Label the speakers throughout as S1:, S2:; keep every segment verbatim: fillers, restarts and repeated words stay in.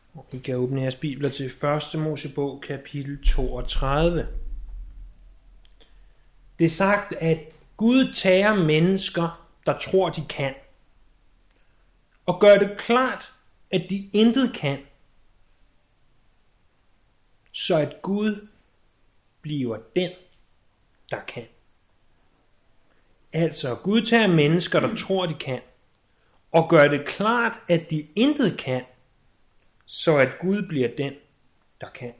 S1: I kan åbne jeres bibler til første Mosebog, kapitel toogtredive. Det er sagt, at Gud tager mennesker, der tror, de kan, og gør det klart, at de intet kan, så at Gud bliver den, der kan. Altså, Gud tager mennesker, der tror, de kan, og gør det klart, at de intet kan, så at Gud bliver den, der kan.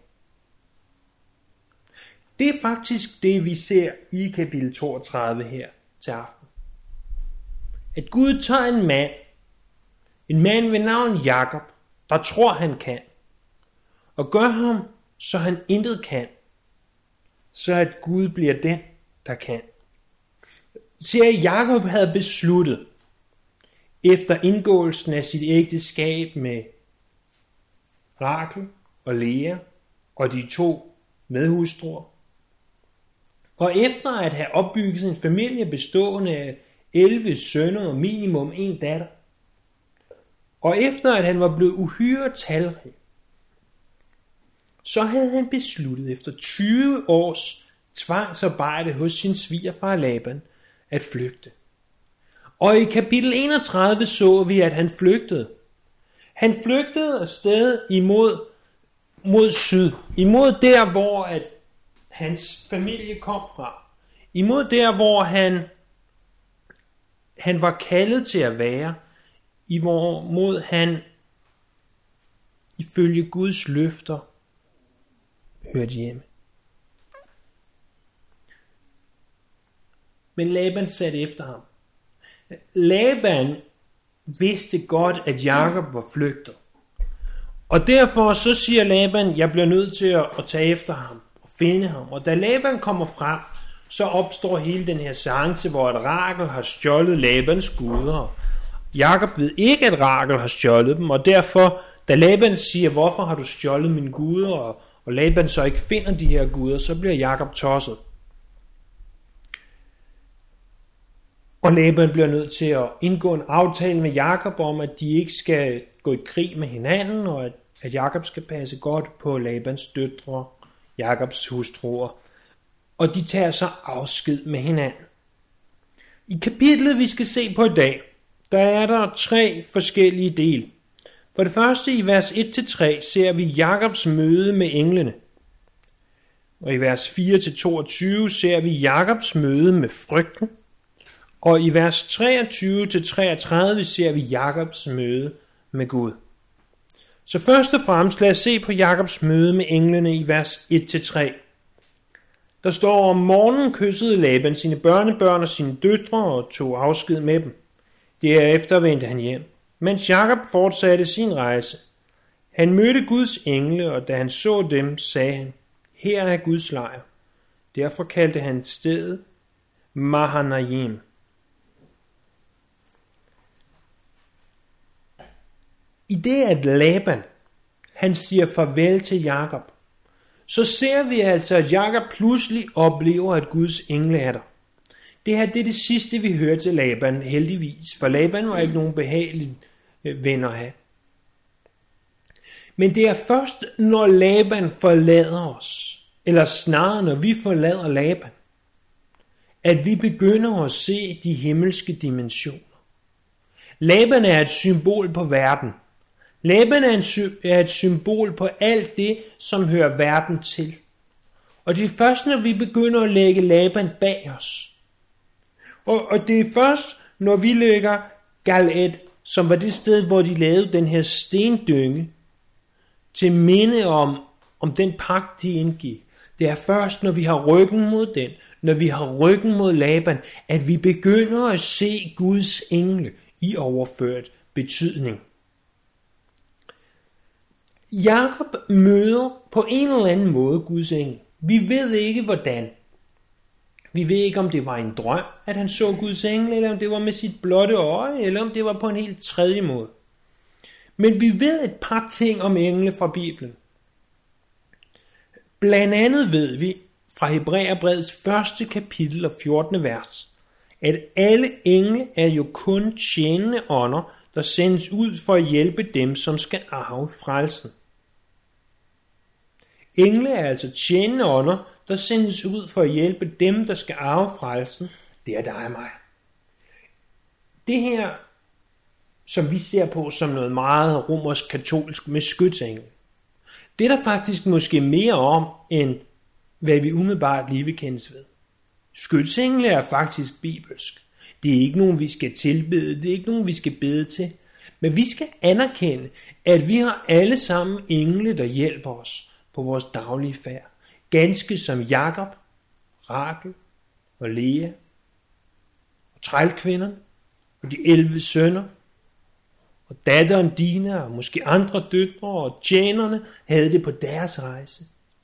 S1: Det er faktisk det, vi ser i kapitel toogtredive her til aften. At Gud tager en mand, en mand ved navn Jakob, der tror, han kan, og gør ham, så han intet kan, så at Gud bliver den, der kan. Ser Jakob havde besluttet, efter indgåelsen af sit ægteskab med Rachel og Lea og de to medhustruer, og efter at have opbygget en familie bestående af elleve sønner og minimum en datter, og efter at han var blevet uhyre talrig, så havde han besluttet efter tyve års tvangsarbejde hos sin svigerfar Laban at flygte. Og i kapitel enogtredive så vi, at han flygtede. Han flygtede afsted imod mod syd, imod der, hvor at hans familie kom fra, imod der, hvor han, han var kaldet til at være, i hvor mod han ifølge Guds løfter hørte hjemme. Men Laban satte efter ham. Laban vidste godt, at Jakob var flygtet. Og derfor så siger Laban, jeg bliver nødt til at, at tage efter ham og finde ham. Og da Laban kommer frem, så opstår hele den her seance, hvor at Rachel har stjålet Labans guder. Jakob ved ikke, at Rachel har stjålet dem, og derfor, da Laban siger, hvorfor har du stjålet mine guder, og, og Laban så ikke finder de her guder, så bliver Jakob tosset. Og Laban bliver nødt til at indgå en aftale med Jakob om, at de ikke skal gå i krig med hinanden, og at, at Jakob skal passe godt på Labans døtre, Jakobs hustruer. Og de tager så afsked med hinanden. I kapitlet, vi skal se på i dag, der er der tre forskellige dele. For det første i vers et til tre ser vi Jakobs møde med englene. Og i vers fire til toogtyve ser vi Jakobs møde med frygten. Og i vers treogtyve til treogtredive ser vi Jakobs møde med Gud. Så først og fremmest lad os se på Jakobs møde med englene i vers et til tre. Der står, om morgenen kyssede Laban sine børnebørn og sine døtre og tog afsked med dem. Derefter vendte han hjem, mens Jakob fortsatte sin rejse. Han mødte Guds engle, og da han så dem, sagde han, her er Guds lejr. Derfor kaldte han stedet Mahanayim. I det, at Laban, han siger farvel til Jakob, så ser vi altså, at Jakob pludselig oplever, at Guds engle er der. Det her det er det sidste, vi hører til Laban, heldigvis, for Laban var ikke nogen behagelig ven at have. Men det er først, når Laban forlader os, eller snarere når vi forlader Laban, at vi begynder at se de himmelske dimensioner. Laban er et symbol på verden. Laban er, en sy- er et symbol på alt det, som hører verden til. Og det er først, når vi begynder at lægge Laban bag os. Og, og det er først, når vi lægger Galad, som var det sted, hvor de lavede den her stendynge, til minde om, om den pagt, de indgik. Det er først, når vi har ryggen mod den, når vi har ryggen mod Laban, at vi begynder at se Guds engle i overført betydning. Jakob møder på en eller anden måde Guds engel. Vi ved ikke hvordan. Vi ved ikke, om det var en drøm, at han så Guds engel, eller om det var med sit blotte øje, eller om det var på en helt tredje måde. Men vi ved et par ting om engle fra Bibelen. Blandt andet ved vi fra Hebræerbrevets første kapitel og fjortende vers, at alle engle er jo kun tjenende ånder, der sendes ud for at hjælpe dem, som skal arve frelsen. Engle er altså tjenende ånder, der sendes ud for at hjælpe dem, der skal arve frelsen. Det er dig og mig. Det her, som vi ser på som noget meget romersk-katolsk med skytsengel, det er der faktisk måske mere om, end hvad vi umiddelbart lige vil kendes ved. Skytsengle er faktisk bibelsk. Det er ikke nogen, vi skal tilbede, det er ikke nogen, vi skal bede til. Men vi skal anerkende, at vi har alle sammen engle, der hjælper os på vores daglige færd. Ganske som Jakob, Rachel og Lea og trælkvinderne og de elleve sønner og datteren Dina og måske andre døtre og tjenerne havde det på deres rejse.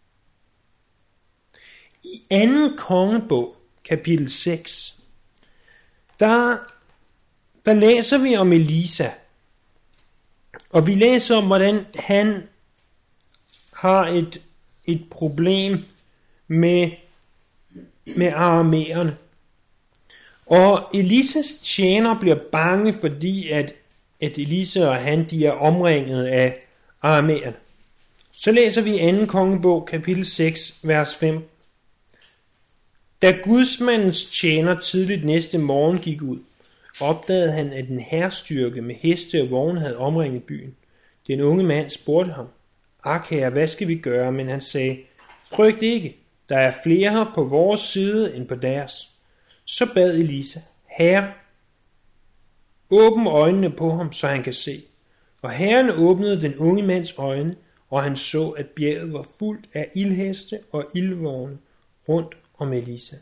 S1: I anden kongebog, kapitel seks, der, der læser vi om Elisa. Og vi læser om, hvordan han har et, et problem med, med aramæerne. Og Elisas tjener bliver bange, fordi at, at Elisa og han de er omringet af aramæerne. Så læser vi anden kongebog, kapitel seks, vers fem. Da gudsmandens tjener tidligt næste morgen gik ud, opdagede han, at en hærstyrke med heste og vogne havde omringet byen. Den unge mand spurgte ham, ak herre, hvad skal vi gøre? Men han sagde, frygt ikke, der er flere her på vores side end på deres. Så bad Elisa, herre, åbn øjnene på ham, så han kan se. Og herren åbnede den unge mands øjne, og han så, at bjerget var fuldt af ildheste og ildvogne rundt om Elisa.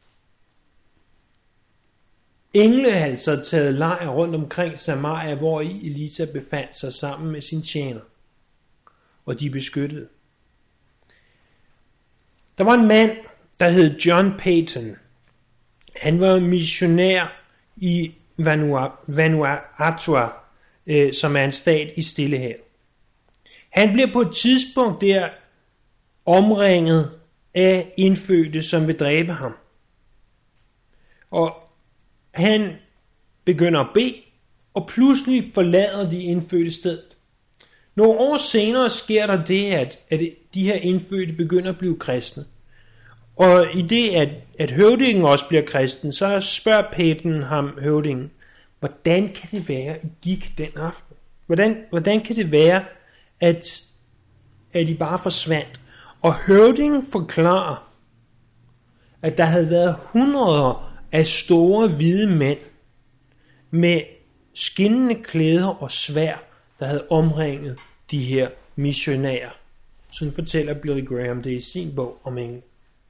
S1: Engle havde altså taget lejr rundt omkring Samaria, hvor i Elisa befandt sig sammen med sin tjener, og de beskyttede. Der var en mand, der hed John Paton. Han var missionær i Vanuatu, øh, som er en stat i Stillehavet. Han bliver på et tidspunkt der omringet af indfødte, som vil dræbe ham. Og han begynder at bede, og pludselig forlader de indfødte stedet. Nogle år senere sker der det, at, at de her indfødte begynder at blive kristne. Og i det, at, at høvdingen også bliver kristen, så spørger Paton ham, høvdingen, hvordan kan det være, I gik den aften? Hvordan, hvordan kan det være, at, at I bare forsvandt? Og høvdingen forklarer, at der havde været hundreder af store hvide mænd med skinnende klæder og sværd, der havde omringet de her missionærer. Sådan fortæller Billy Graham det i sin bog om engle.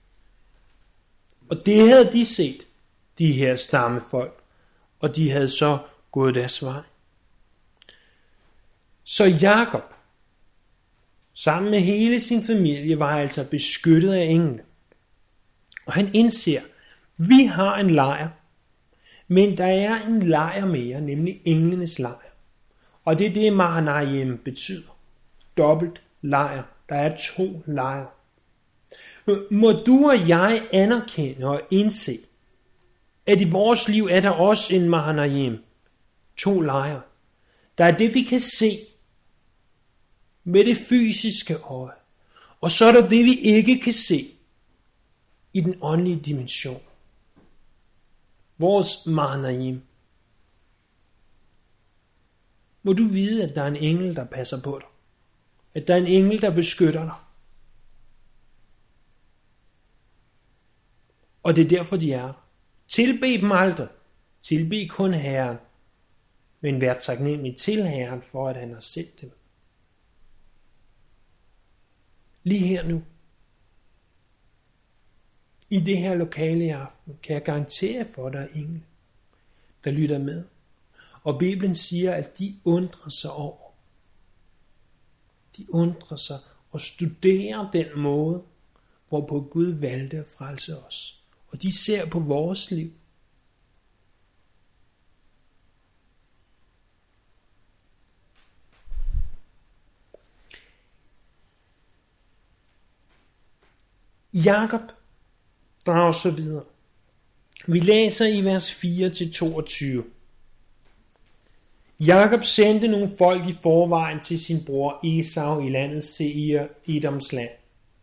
S1: Og det havde de set, de her stammefolk, og de havde så gået deres vej. Så Jakob, sammen med hele sin familie, var altså beskyttet af engle. Og han indser, vi har en lejr, men der er en lejr mere, nemlig englenes lejr. Og det er det, Mahanaim betyder. Dobbelt lejr. Der er to lejre. Må du og jeg anerkende og indse, at i vores liv er der også en Mahanaim. To lejre. Der er det, vi kan se med det fysiske øje. Og så er der det, vi ikke kan se i den åndelige dimension. Vores Mahanaim. Må du vide, at der er en engel, der passer på dig. At der er en engel, der beskytter dig. Og det er derfor, de er. Tilbed dem aldrig. Tilbed kun Herren. Men vær taknemmelig til Herren for, at han har sendt dem. Lige her nu. I det her lokale i aften kan jeg garantere for dig, engle, der lytter med. Og Bibelen siger, at de undrer sig over. De undrer sig og studerer den måde, hvorpå Gud valgte at frelse os. Og de ser på vores liv. Jakob drager så videre. Vi læser i vers fire til toogtyve. Jakob sendte nogle folk i forvejen til sin bror Esau i landet Seir, Edoms land.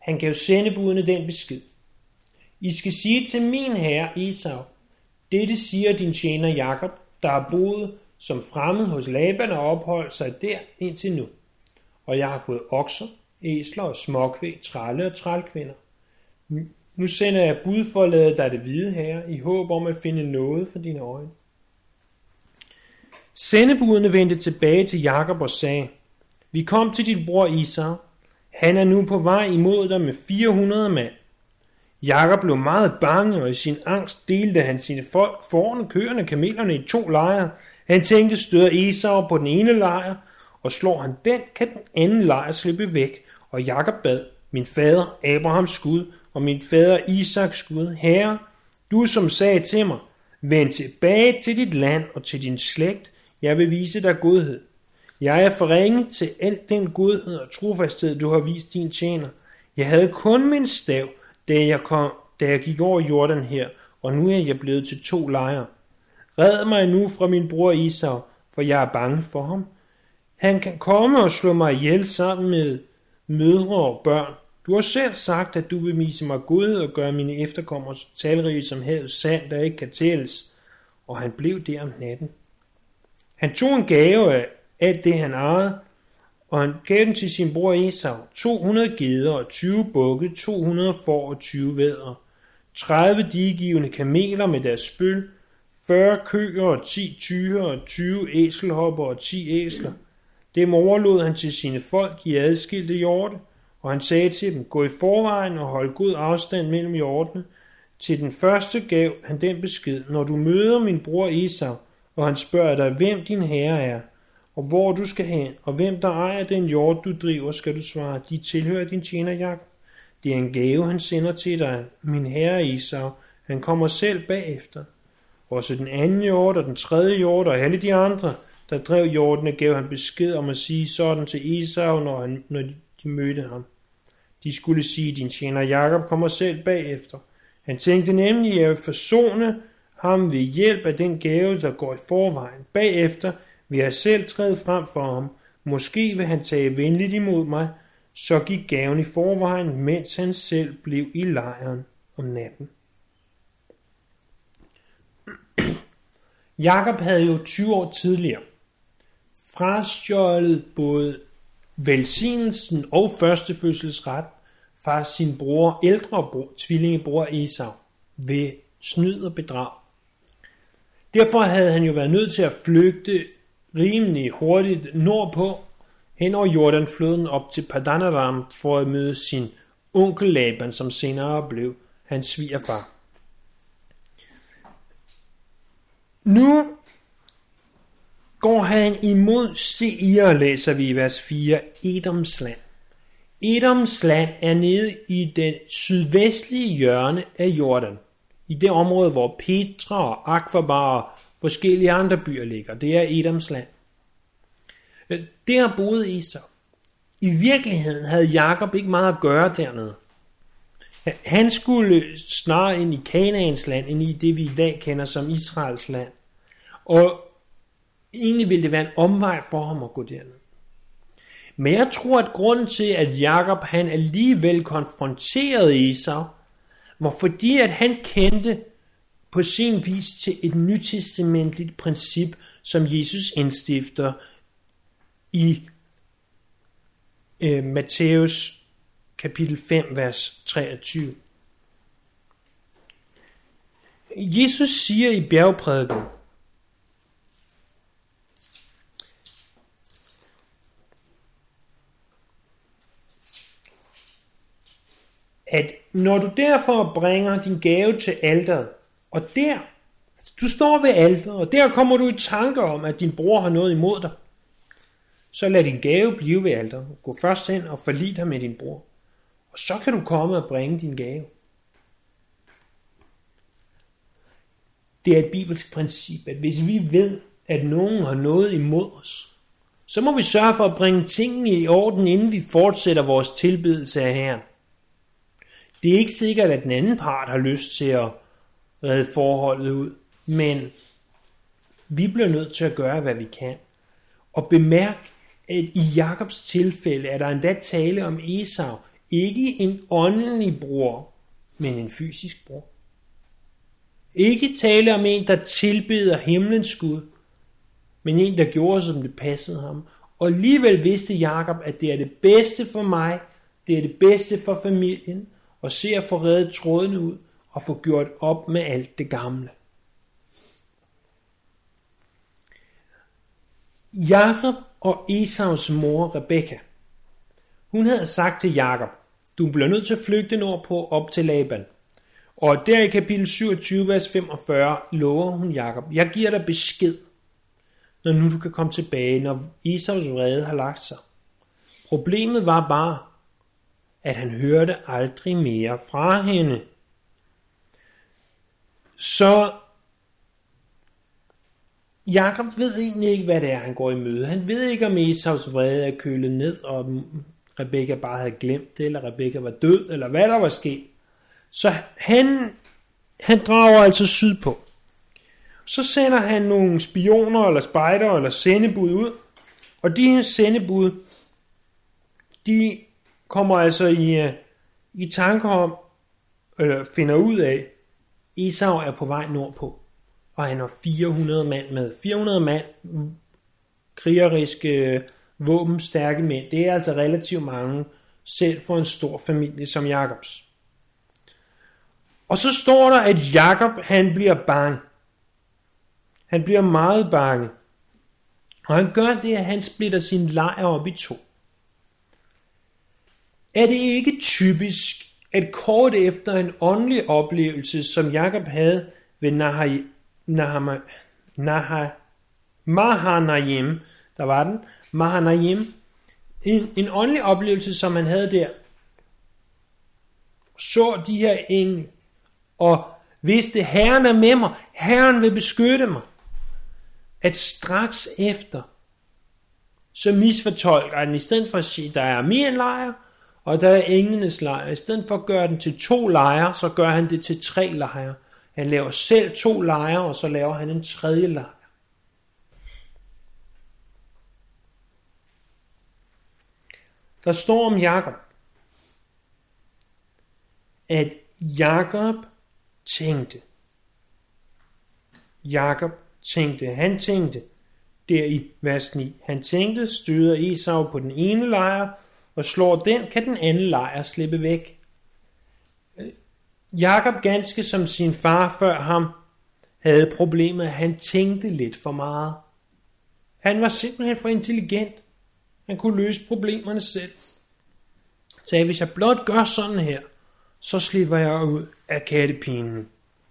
S1: Han gav sendebudene den besked: I skal sige til min herre Esau, dette siger din tjener Jakob, der har boet som fremmed hos Laban og opholdt sig der indtil nu. Og jeg har fået okser, æsler og småkvæg, trælle og trælkvinder. Nu sender jeg bud for at lade dig det hvide herre, i håb om at finde noget for dine øjne. Sendebudene vendte tilbage til Jakob og sagde: Vi kom til din bror Esau. Han er nu på vej imod dig med fire hundrede mand. Jakob blev meget bange, og i sin angst delte han sine folk, forne, køerne, kamelerne i to lejre. Han tænkte, støder Esau på den ene lejr, og slår han den, kan den anden lejr slippe væk. Og Jakob bad: Min fader Abrahams Gud og min fader Isaks Gud, Herre, du som sagde til mig, vend tilbage til dit land og til din slægt, jeg vil vise dig godhed. Jeg er forringet til al den godhed og trofasthed, du har vist din tjener. Jeg havde kun min stav, da jeg, kom, da jeg gik over Jordan her, og nu er jeg blevet til to lejre. Red mig nu fra min bror Esau, for jeg er bange for ham. Han kan komme og slå mig ihjel sammen med mødre og børn. Du har selv sagt, at du vil vise mig godhed og gøre mine efterkommere talrige som havets sand, der ikke kan tælles. Og han blev der om natten. Han tog en gave af alt det, han ejede, og han gav den til sin bror Esau: to hundrede geder og tyve bukke, to hundrede får og tyve vædder, tredive diggivende kameler med deres føl, fyrre køer og ti tyre og tyve æselhopper og ti æsler. Dem overlod han til sine folk i adskilte hjorte, og han sagde til dem: Gå i forvejen og hold god afstand mellem hjortene. Til den første gav han den besked: Når du møder min bror Esau, og han spørger dig, hvem din herre er, og hvor du skal hen, og hvem der ejer den hjort, du driver, skal du svare: De tilhører din tjener Jakob. Det er en gave, han sender til dig, min herre Esau. Han kommer selv bagefter. Også den anden hjort og den tredje hjort og alle de andre, der drev hjortene, gav han besked om at sige sådan til Esau, når, han, når de mødte ham. De skulle sige: Din tjener Jakob kommer selv bagefter. Han tænkte nemlig, at jeg vil forsone ham ved hjælp af den gave, der går i forvejen. Bagefter vil jeg selv træde frem for ham. Måske vil han tage venligt imod mig. Så gik gaven i forvejen, mens han selv blev i lejren om natten. Jakob havde jo tyve år tidligere frastjålet både velsignelsen og førstefødselsret fra sin bror, ældre bror, tvillingebror Esau ved snyd og bedrag. Derfor havde han jo været nødt til at flygte rimelig hurtigt nordpå, hen over Jordanfloden op til Padan Aram for at møde sin onkel Laban, som senere blev hans svigerfar. Nu går han imod Seir, læser vi i vers fire, Edoms land. Edoms land er nede i den sydvestlige hjørne af Jordan, i det område, hvor Petra og Akvabar og forskellige andre byer ligger. Det er Edoms land. Der boede Esau. I virkeligheden havde Jakob ikke meget at gøre dernede. Han skulle snarere ind i Kanaans land, end i det vi i dag kender som Israels land. Og egentlig ville det være en omvej for ham at gå derned. Men jeg tror, at grunden til, at Jakob han alligevel konfronterede Esau, var fordi, at han kendte på sin vis til et nytestamentligt princip, som Jesus indstifter i øh, Matthæus kapitel fem, vers treogtyve. Jesus siger i bjergprædiken, at når du derfor bringer din gave til alteret, og der, altså du står ved alteret, og der kommer du i tanke om, at din bror har noget imod dig, så lad din gave blive ved alteret. Gå først hen og forlig dig med din bror, og så kan du komme og bringe din gave. Det er et bibelsk princip, at hvis vi ved, at nogen har noget imod os, så må vi sørge for at bringe tingene i orden, inden vi fortsætter vores tilbedelse af Herren. Det er ikke sikkert, at den anden part har lyst til at redde forholdet ud, men vi bliver nødt til at gøre, hvad vi kan. Og bemærk, at i Jakobs tilfælde er der endda tale om Esau, Ikke en åndelig bror, men en fysisk bror. Ikke tale om en, der tilbeder himlens Gud, men en, der gjorde, som det passede ham. Og alligevel vidste Jakob, at det er det bedste for mig, det er det bedste for familien, og se at få reddet trådene ud og få gjort op med alt det gamle. Jakob og Esaus mor Rebekka, hun havde sagt til Jakob, du bliver nødt til at flygte nordpå op til Laban. Og der i kapitel syvogtyve, vers femogfyrre, lover hun Jakob, jeg giver dig besked, når nu du kan komme tilbage, når Esaus vrede har lagt sig. Problemet var bare, at han hørte aldrig mere fra hende. Så Jakob ved egentlig ikke, hvad det er, han går i møde. Han ved ikke, om Esaus vrede er kølet ned, og Rebekka bare havde glemt det, eller Rebekka var død, eller hvad der var sket. Så han, han drager altså sydpå. Så sender han nogle spioner, eller spejdere, eller sendebud ud. Og de her sendebud, de kommer altså i, i tanker om, eller finder ud af, Esau er på vej nordpå. Og han har fire hundrede mand med. fire hundrede mand, krigeriske, våbenstærke mænd. Det er altså relativt mange, selv for en stor familie som Jakobs. Og så står der, at Jakob, han bliver bange. Han bliver meget bange. Og han gør det, at han splitter sin lejr op i to. Er det ikke typisk, at kort efter en åndelig oplevelse, som Jakob havde ved Nahai, Nahama, Naha, Mahanaim, der var den, Mahanaim, en, en åndelig oplevelse, som han havde der, så de her engle, og vidste, Herren er med mig, Herren vil beskytte mig, at straks efter, så misfortolker han, i stedet for at sige, der er min lejr, og der er englenes lejr. I stedet for at gøre den til to lejre, så gør han det til tre lejre. Han laver selv to lejre, og så laver han en tredje lejr. Der står om Jakob, at Jakob tænkte. Jakob tænkte. Han tænkte der i vers ni. Han tænkte, støder Esau på den ene lejr, og slår den, kan den anden lejr slippe væk. Jakob, ganske som sin far før ham, havde problemet, at han tænkte lidt for meget. Han var simpelthen for intelligent. Han kunne løse problemerne selv. Så hvis jeg blot gør sådan her, så slipper jeg ud af kattepinen.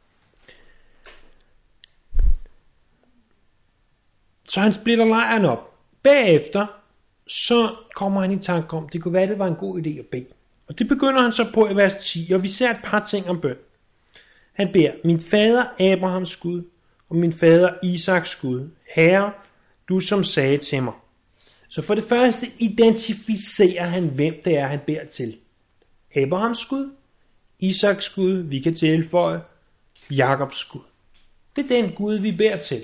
S1: Så han splitter lejren op. Bagefter, så kommer han i tanke om, det kunne være, det var en god idé at bede. Og det begynder han så på i vers ti, og vi ser et par ting om bøn. Han beder, min fader Abrahams Gud, og min fader Isaks Gud, Herre, du som sagde til mig. Så for det første identificerer han, hvem det er, han beder til. Abrahams Gud, Isaks Gud, vi kan tilføje Jakobs Gud. Det er den Gud, vi beder til.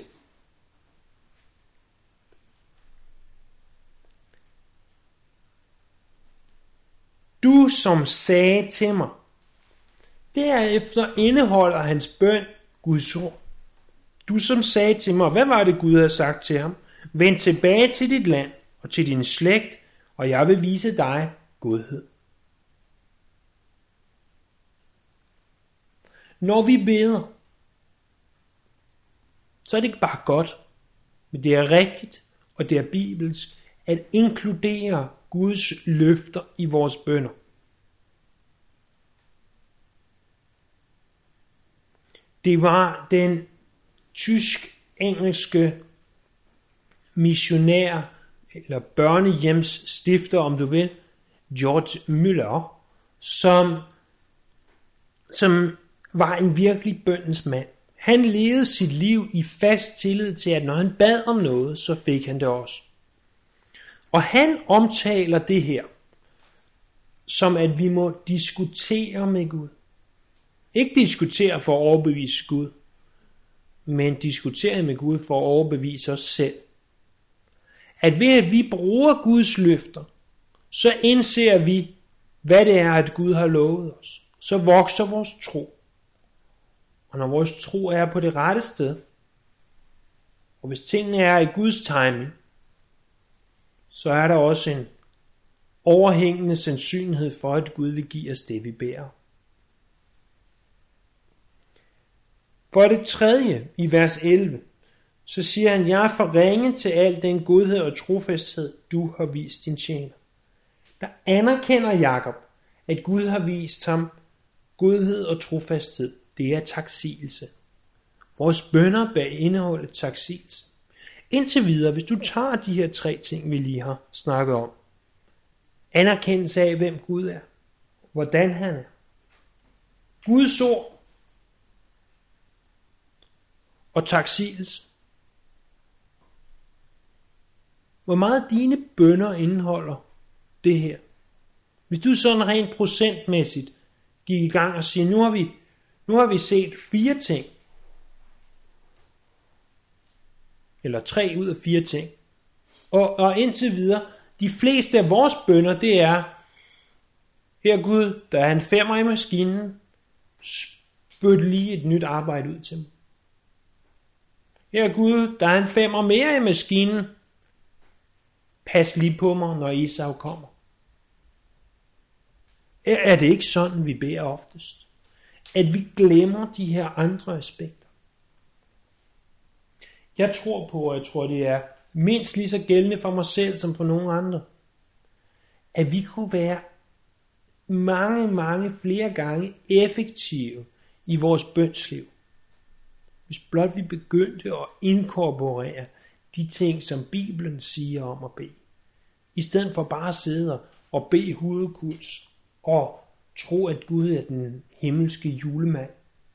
S1: Du som sagde til mig. Derefter indeholder hans bøn Guds ord. Du som sagde til mig, hvad var det Gud havde sagt til ham? Vend tilbage til dit land og til din slægt, og jeg vil vise dig godhed. Når vi beder, så er det ikke bare godt, men det er rigtigt, og det er bibelsk, at inkludere Guds løfter i vores bønner. Det var den tysk-engelske missionær, eller børnehjems stifter, om du vil, George Müller, som, som var en virkelig bønnens mand. Han levede sit liv i fast tillid til, at når han bad om noget, så fik han det også. Og han omtaler det her, som at vi må diskutere med Gud. Ikke diskutere for at overbevise Gud, men diskutere med Gud for at overbevise os selv. At ved at vi bruger Guds løfter, så indser vi, hvad det er, at Gud har lovet os, så vokser vores tro. Og når vores tro er på det rette sted, og hvis tingene er i Guds timing, så er der også en overhængende sandsynlighed for, at Gud vil give os det, vi beder. For det tredje, i vers elleve, så siger han, jeg er for ringe til al den godhed og trofasthed, du har vist din tjener. Der anerkender Jakob, at Gud har vist ham godhed og trofasthed. Det er taksigelse. Vores bønner bag indeholdet taksigelse. Indtil videre, hvis du tager de her tre ting, vi lige har snakket om. Anerkendelse af, hvem Gud er. Hvordan han er. Guds ord. Og taksigelse. Hvor meget dine bønner indeholder det her? Hvis du sådan rent procentmæssigt gik i gang og siger, nu har vi, nu har vi set fire ting, eller tre ud af fire ting, og, og indtil videre, de fleste af vores bønner, det er, her Gud, der er en femmer i maskinen, spyt lige et nyt arbejde ud til mig. Her Gud, der er en femmer mere i maskinen, pas lige på mig, når Esau kommer. Er det ikke sådan, vi beder oftest? At vi glemmer de her andre aspekter. Jeg tror på, og jeg tror, det er mindst lige så gældende for mig selv, som for nogen andre, at vi kunne være mange, mange flere gange effektive i vores bønsliv. Hvis blot vi begyndte at inkorporere de ting, som Bibelen siger om at bede. I stedet for bare at sidde og bede hovedkuls og tro, at Gud er den himmelske julemand.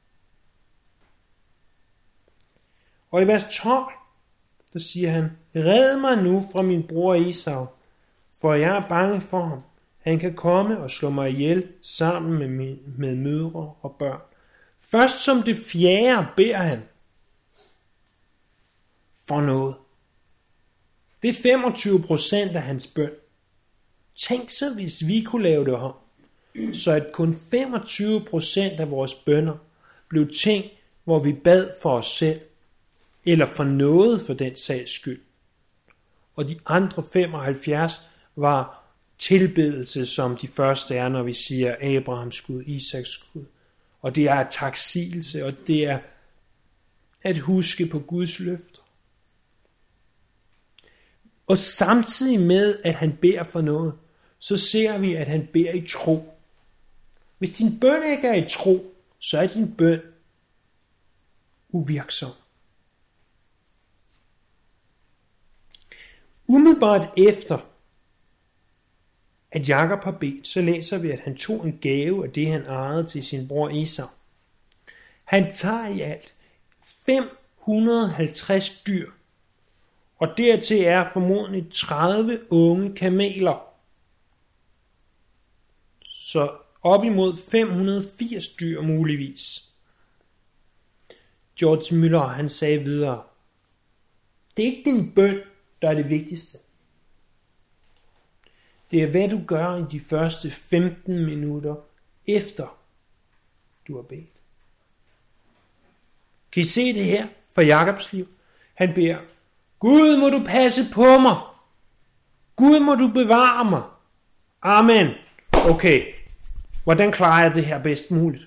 S1: Og i vers tolv, der siger han, red mig nu fra min bror Esau, for jeg er bange for ham. Han kan komme og slå mig ihjel sammen med, min, med mødre og børn. Først som det fjerde beder han for noget. Det er femogtyve procent af hans bøn. Tænk så, hvis vi kunne lave det om, så at kun femogtyve procent af vores bønner blev ting, hvor vi bad for os selv, eller for noget for den sags skyld. Og de andre femoghalvfjerds var tilbedelse, som de første er, når vi siger Abrahams Gud, Isaks Gud. Og det er taksigelse, og det er at huske på Guds løfter. Og samtidig med, at han beder for noget, så ser vi, at han beder i tro. Hvis din bøn ikke er i tro, så er din bøn uvirksom. Umiddelbart efter, at Jakob har bedt, så læser vi, at han tog en gave af det, han ejede til sin bror Esau. Han tager i alt fem hundrede og halvtreds dyr, og dertil er formodentlig tredive unge kameler. Så op imod fem hundrede og firs dyr muligvis. George Müller, han sagde videre, det er ikke din bøn, der er det vigtigste. Det er, hvad du gør i de første femten minutter efter du har bedt. Kan I se det her for Jakobs liv? Han beder, Gud må du passe på mig. Gud må du bevare mig. Amen. Okay, hvordan klarer jeg det her bedst muligt?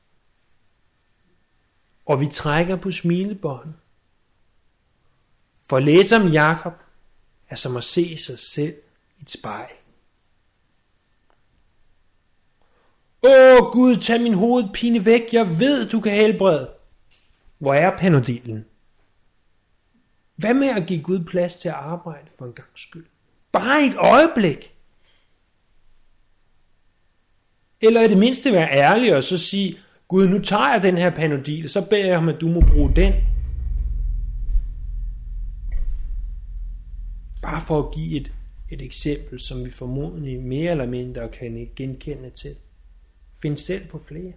S1: Og vi trækker på smilebåndet. For at læse om Jakob er som at se sig selv i et spejl. Åh Gud, tag min hovedpine væk. Jeg ved, du kan helbrede. Hvor er Panodilen? Hvad med at give Gud plads til at arbejde for en gangs skyld? Bare et øjeblik. Eller i det mindste være ærlig og så sige, Gud, nu tager jeg den her Panodil, så beder jeg ham, at du må bruge den. Bare for at give et, et eksempel, som vi formodentlig mere eller mindre kan genkende til. Find selv på flere.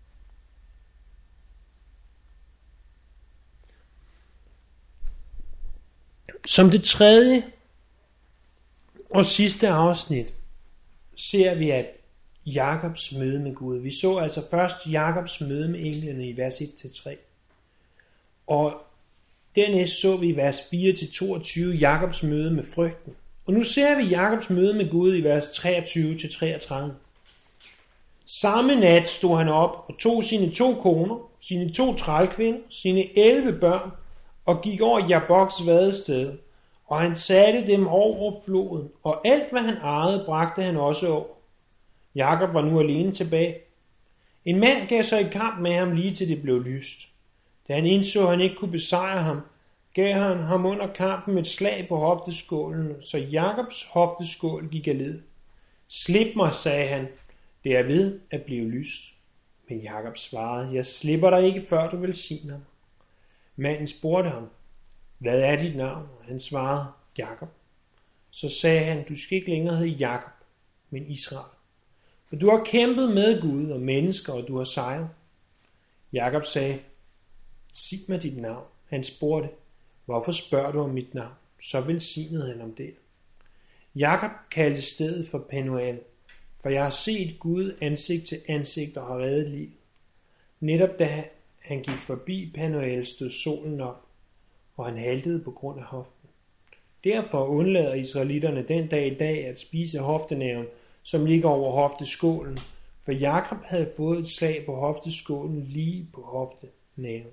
S1: Som det tredje og sidste afsnit ser vi, at Jakobs møde med Gud. Vi så altså først Jakobs møde med englene i vers et til tre. Og dernæst så vi i vers fire til toogtyve Jakobs møde med frygten. Og nu ser vi Jakobs møde med Gud i vers treogtyve til treogtredive. Samme nat stod han op og tog sine to koner, sine to trælkvinder, sine elleve børn og gik over Jaboks vadested. Og han satte dem over floden, og alt hvad han ejede, bragte han også over. Jakob var nu alene tilbage. En mand gav sig i kamp med ham lige til det blev lyst. Da han indså, at han ikke kunne besejre ham, gav han ham under kampen et slag på hofteskålen, så Jakobs hofteskål gik af led. Slip mig, sagde han, det er ved at blive lyst. Men Jakob svarede, jeg slipper dig ikke, før du velsigner mig. Manden spurgte ham, hvad er dit navn? Og han svarede, Jakob. Så sagde han, du skal ikke længere hedde Jakob, men Israel. For du har kæmpet med Gud og mennesker, og du har sejret. Jakob sagde, sig mig dit navn. Han spurgte, hvorfor spørger du om mit navn? Så velsignede han om det. Jakob kaldte stedet for Penuel, for jeg har set Gud ansigt til ansigt og har reddet livet. Netop da han gik forbi Penuel, stod solen op, og han haltede på grund af hoften. Derfor undlader israelitterne den dag i dag at spise hoftenæven, som ligger over hofteskålen, for Jakob havde fået et slag på hofteskålen lige på hoftenæven.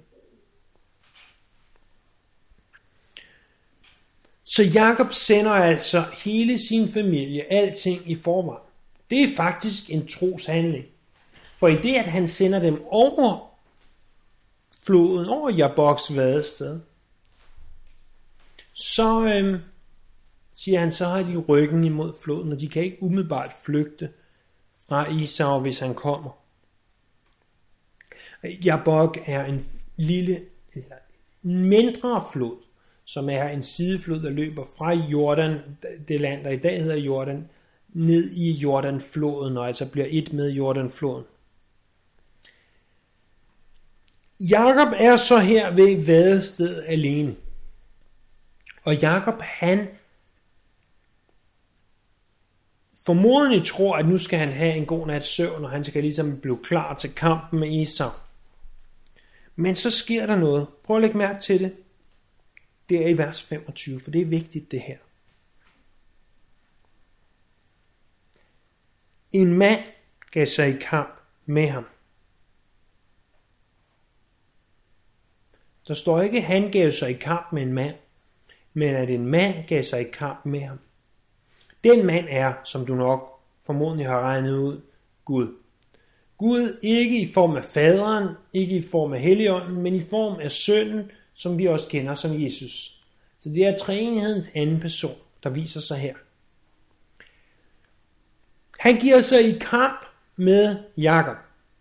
S1: Så Jakob sender altså hele sin familie, alting i forvejen. Det er faktisk en troshandling. For i det, at han sender dem over floden, over Jaboks vadested, så øhm, siger han, så har de ryggen imod floden, og de kan ikke umiddelbart flygte fra Esau, hvis han kommer. Jabok er en lille, eller mindre flod, som er en sideflod, der løber fra Jordan, det land, der i dag hedder Jordan, ned i Jordanfloden, og altså bliver et med Jordanfloden. Jakob er så her ved vadestedet alene. Og Jakob, han formodentlig tror, at nu skal han have en god nats søvn, og han skal ligesom blive klar til kampen med Esau. Men så sker der noget. Prøv at lægge mærke til det. Det er i vers femogtyve, for det er vigtigt det her. En mand gav sig i kamp med ham. Der står ikke, at han gav sig i kamp med en mand, men at en mand gav sig i kamp med ham. Den mand er, som du nok formodentlig har regnet ud, Gud. Gud ikke i form af faderen, ikke i form af Helligånden, men i form af sønnen, som vi også kender som Jesus. Så det er treenighedens anden person, der viser sig her. Han giver sig i kamp med Jakob.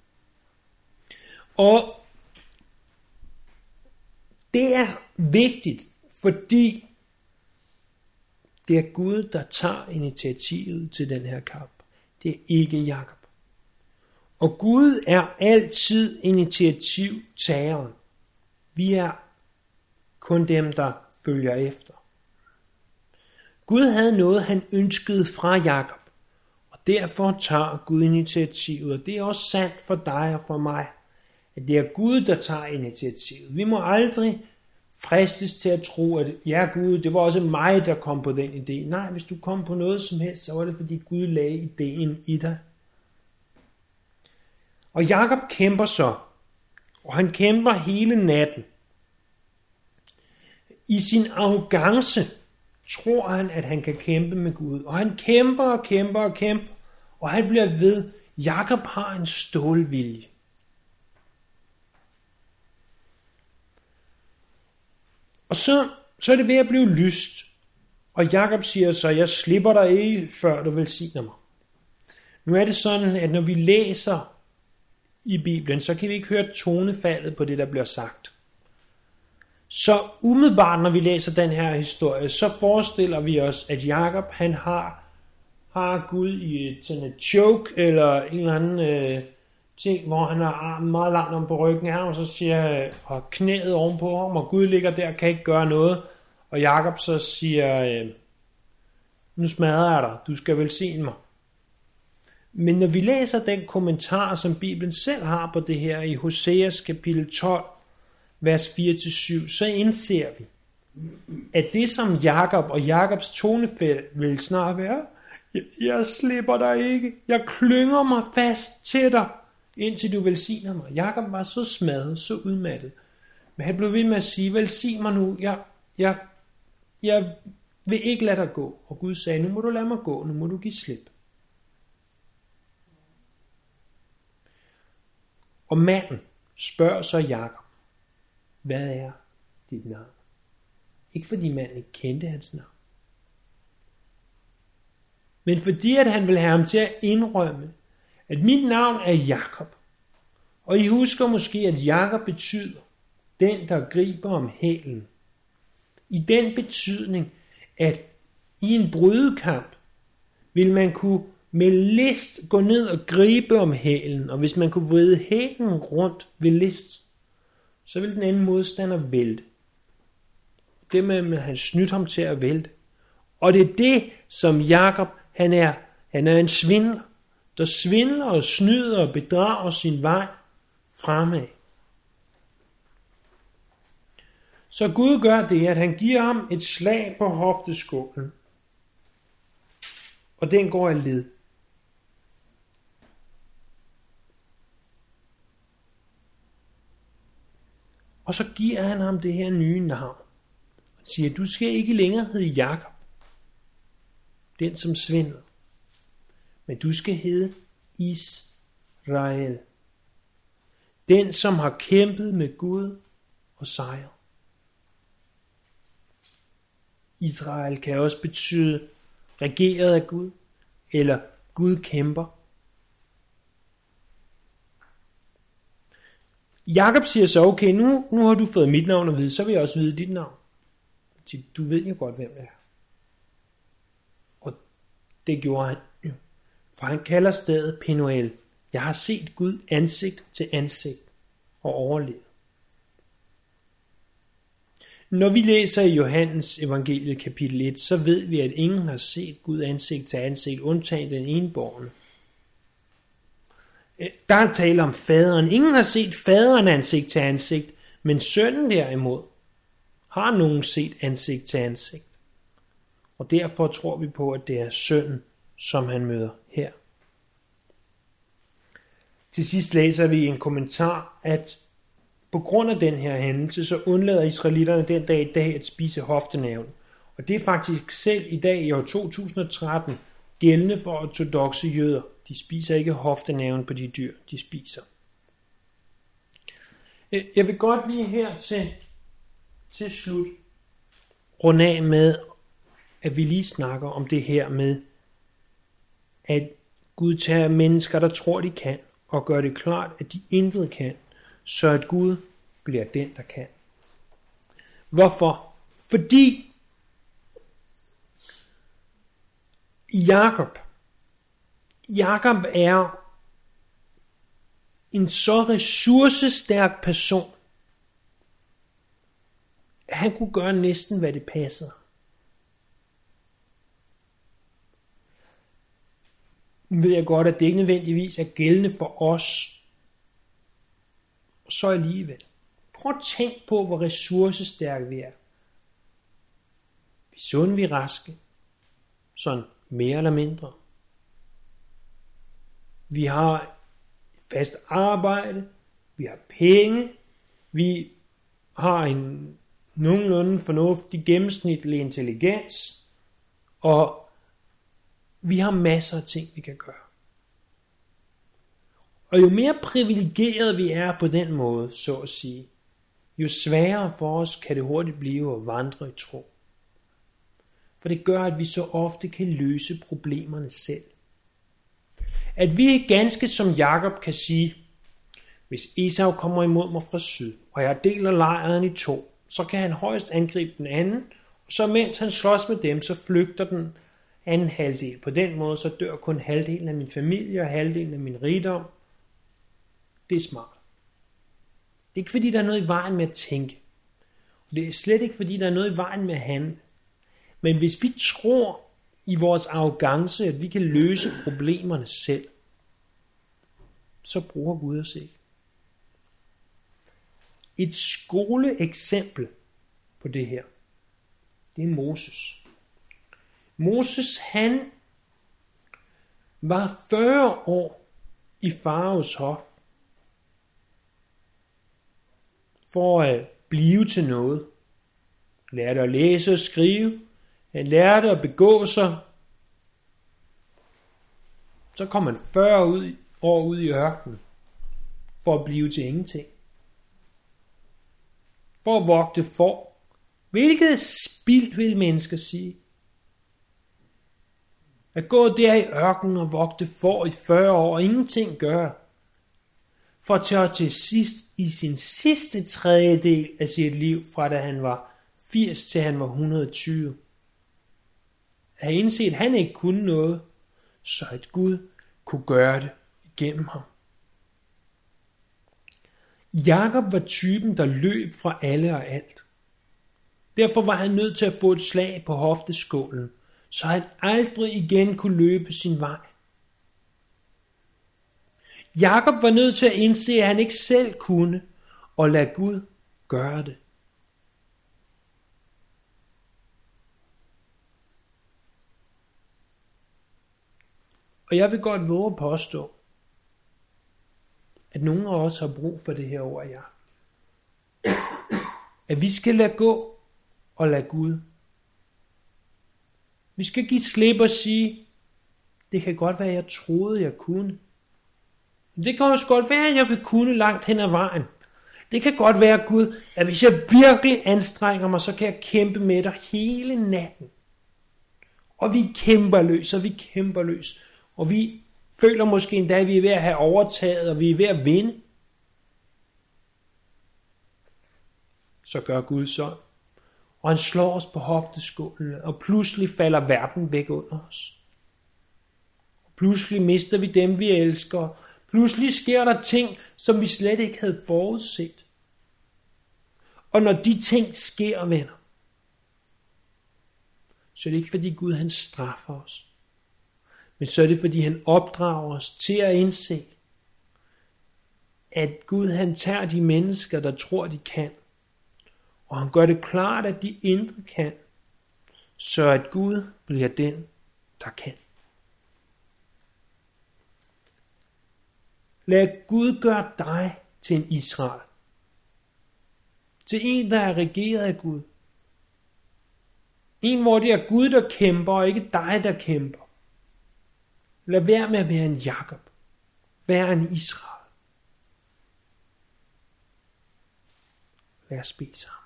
S1: Og det er vigtigt, fordi det er Gud, der tager initiativet til den her kamp. Det er ikke Jakob. Og Gud er altid initiativtageren. Vi er kun dem, der følger efter. Gud havde noget, han ønskede fra Jakob. Og derfor tager Gud initiativet. Og det er også sandt for dig og for mig, at det er Gud, der tager initiativet. Vi må aldrig fristes til at tro, at ja Gud, det var også mig, der kom på den idé. Nej, hvis du kom på noget som helst, så var det fordi Gud lagde ideen i dig. Og Jakob kæmper så, og han kæmper hele natten. I sin arrogance tror han, at han kan kæmpe med Gud. Og han kæmper og kæmper og kæmper, og han bliver ved. Jakob har en stålvilje. Og så, så er det ved at blive lyst. Og Jakob siger så, jeg slipper dig ikke, før du velsigner mig. Nu er det sådan, at når vi læser i Bibelen, så kan vi ikke høre tonefaldet på det, der bliver sagt. Så umiddelbart, når vi læser den her historie, så forestiller vi os, at Jakob, han har, har Gud i et, sådan et choke, eller en eller anden øh, ting, hvor han har armen meget langt om på ryggen af ham, og så siger og knæet ovenpå ham, og Gud ligger der, kan ikke gøre noget. Og Jakob så siger, øh, nu smadrer jeg dig, du skal velsigne mig. Men når vi læser den kommentar, som Bibelen selv har på det her i Hoseas kapitel tolv, vers fire til syv, så indser vi, at det som Jakob og Jakobs tonefald vil snart være, jeg, jeg slipper dig ikke, jeg klynger mig fast til dig, indtil du velsigner mig. Jakob var så smadret, så udmattet, men han blev ved med at sige, velsign mig nu, jeg, jeg, jeg vil ikke lade dig gå. Og Gud sagde, nu må du lade mig gå, nu må du give slip. Og manden spørger så Jakob, hvad er dit navn? Ikke fordi manden ikke kendte hans navn, men fordi at han vil have ham til at indrømme, at mit navn er Jakob. Og I husker måske, at Jakob betyder den, der griber om hælen. I den betydning, at i en brydekamp vil man kunne med list gå ned og gribe om hælen, og hvis man kunne vride hælen rundt ved list, så vil den anden modstander vælte. Det med, at han snydt ham til at vælte. Og det er det, som Jakob, han er. Han er en svindler, der svindler og snyder og bedrager sin vej fremad. Så Gud gør det, at han giver ham et slag på hofteskålen, og den går i led. Og så giver han ham det her nye navn. Han siger, du skal ikke længere hedde Jakob, den som svindler, men du skal hedde Israel, den som har kæmpet med Gud og sejret. Israel kan også betyde regeret af Gud, eller Gud kæmper. Jakob siger så, okay, nu, nu har du fået mit navn at vide, så vil jeg også vide dit navn. Du ved jo godt, hvem det er. Og det gjorde han jo. For han kalder stedet Penuel. Jeg har set Gud ansigt til ansigt og overlevet. Når vi læser i Johannes evangeliet kapitel et, så ved vi, at ingen har set Gud ansigt til ansigt, undtagen den enbårne. Der er tale om faderen. Ingen har set faderen ansigt til ansigt, men sønnen derimod har nogen set ansigt til ansigt. Og derfor tror vi på, at det er sønnen, som han møder her. Til sidst læser vi en kommentar, at på grund af den her hændelse, så undlader israelitterne den dag i dag at spise hoftenæven. Og det er faktisk selv i dag i år to tusind og tretten gældende for ortodokse jøder. De spiser ikke hoftenæven på de dyr, de spiser. Jeg vil godt lige her til, til slut runde af med, at vi lige snakker om det her med, at Gud tager mennesker, der tror, de kan, og gør det klart, at de intet kan, så at Gud bliver den, der kan. Hvorfor? Fordi Jakob, Jakob er en så ressourcestærk person, at han kunne gøre næsten, hvad det passer. Nu ved jeg godt, at det ikke nødvendigvis er gældende for os, så alligevel. Prøv at tænk på, hvor ressourcestærke vi er. Vi er sunde, vi er raske. Sådan mere eller mindre. Vi har fast arbejde. Vi har penge. Vi har en nogenlunde fornuftig gennemsnitlig intelligens. Og vi har masser af ting, vi kan gøre. Og jo mere privilegeret vi er på den måde, så at sige, jo sværere for os kan det hurtigt blive at vandre i tro. For det gør, at vi så ofte kan løse problemerne selv. At vi ganske som Jakob kan sige, hvis Esau kommer imod mig fra syd, og jeg deler lejren i to, så kan han højst angribe den anden, og så mens han slås med dem, så flygter den anden halvdel. På den måde så dør kun halvdelen af min familie og halvdelen af min rigdom. Det er smart. Det er ikke fordi, der er noget i vejen med at tænke. Det er slet ikke fordi, der er noget i vejen med at handle. Men hvis vi tror i vores arrogance, at vi kan løse problemerne selv, så bruger Gud os ikke. Et skoleeksempel på det her, det er Moses. Moses, han var fyrre år i faraos hof for at blive til noget. Han lærte at læse og skrive. Han lærte at begå sig. Så kom han fyrre år ud i ørkenen for at blive til ingenting. For at vogte får. Hvilket spild vil mennesker sige? At gå der i ørkenen og vogte får i fyrre år og ingenting gøre. For at til sidst i sin sidste tredjedel af sit liv, fra da han var firs til han var et hundrede og tyve, at indse, at han ikke kunne noget, så at Gud kunne gøre det igennem ham. Jakob var typen, der løb fra alle og alt. Derfor var han nødt til at få et slag på hofteskålen, så han aldrig igen kunne løbe sin vej. Jakob var nødt til at indse, at han ikke selv kunne, og lade Gud gøre det. Og jeg vil godt våge at påstå, at nogle af os har brug for det her ord i aften. At vi skal lade gå og lade Gud. Vi skal give slip og sige, det kan godt være, at jeg troede, jeg kunne. Det kan også godt være, at jeg vil kunne langt hen ad vejen. Det kan godt være, Gud, at hvis jeg virkelig anstrenger mig, så kan jeg kæmpe med dig hele natten. Og vi kæmper løs, og vi kæmper løs. Og vi føler måske endda, at vi er ved at have overtaget, og vi er ved at vinde. Så gør Gud sådan. Og han slår os på hofteskålen, og pludselig falder verden væk under os. Og pludselig mister vi dem, vi elsker. Pludselig sker der ting, som vi slet ikke havde forudset. Og når de ting sker, venner, så er det ikke fordi Gud han straffer os. Men så er det fordi han opdrager os til at indse, at Gud han tager de mennesker, der tror de kan. Og han gør det klart, at de intet kan. Så at Gud bliver den, der kan. Lad Gud gøre dig til en Israel. Til en, der er regeret af Gud. En, hvor det er Gud, der kæmper, og ikke dig, der kæmper. Lad være med at være en Jakob. Vær en Israel. Lad os bede sammen.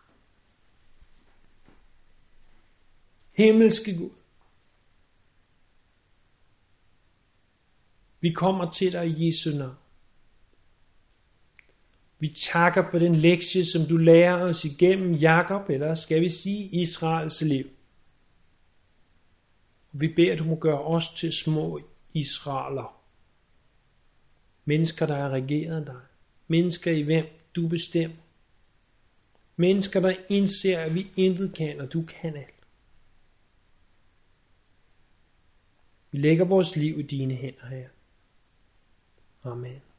S1: Himmelske Gud, vi kommer til dig i Jesu navn. Vi takker for den lektie, som du lærer os igennem Jakob, eller skal vi sige Israels liv. Vi beder, at du må gøre os til små israeler. Mennesker, der har regeret dig. Mennesker, i hvem du bestemmer. Mennesker, der indser, at vi intet kan, og du kan alt. Vi lægger vores liv i dine hænder, Herre. Amen.